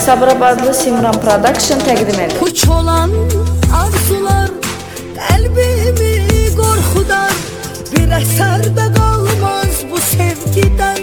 Sabirabadlı Simran Production təqdim edir. Puç olan arzular qəlbimi qorxudar, bir əsər də qalmaz bu sevgidən.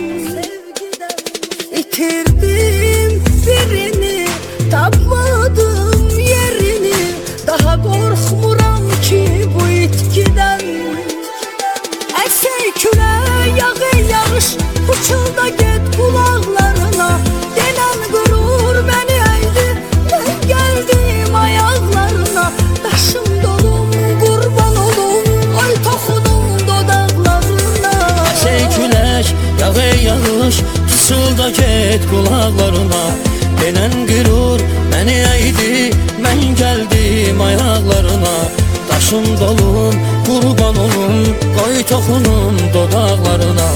İtirdim birini, tapmadım yerini, daha qorxmuram ki bu itkidən. Əsək külək, yağır yağış, uçulda get qulaqlarına, denən qürur məni əydi, mən gəldim ayaqlarına. Daşım dolum, qurban olum, ay toxunum dodaqlarına. Əsək külək, yağır yağış, uçulda get qulaqlarına, denən qürur məni əydi, mən gəldim ayaqlarına. Daşım dolum, qurban olum, qoy toxunum dodaqlarına.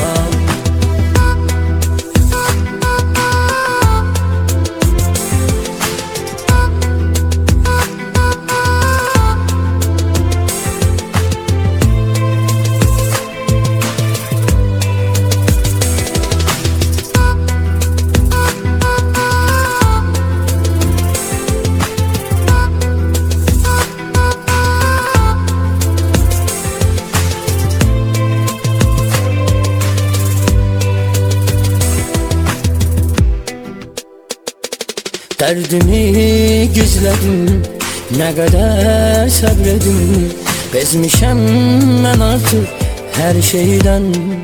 Dərdimi gizlədim, nə qədər səbredim, bezmişəm mən artıq hər şeydən.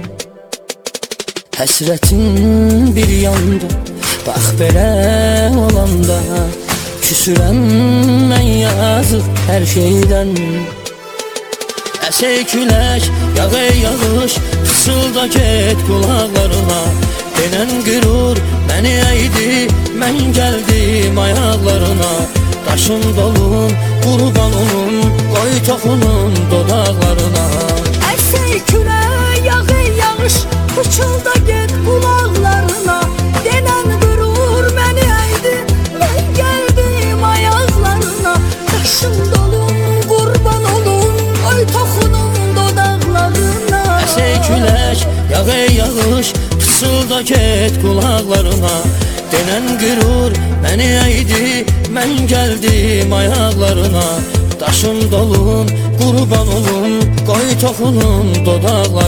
Həsrətin bir yanda, bax belə olanda, küsürəm mən yazıq hər şeydən. Əsək külək, yağır yağış, fısılda get qulaqlarına, denən qürur məni əydi, mən gəldim ayaqlarına. Daşım dolum, qurban olum, qoy toxunum dodaqlarına. Əsək külək, yağır yağış, uçulda get qulaqlarına, denən qürur məni əydi, mən gəldim ayaqlarına. Daşım dolum, qurban olum, qoy toxunum dodaqlarına. Əsək külək, yağır yağış, fısılda get qulaqlarına, denən qürur məni əydi, mən gəldim ayaqlarına. Daşım dolum, qurban olum, qoy toxunum dodaqlarına.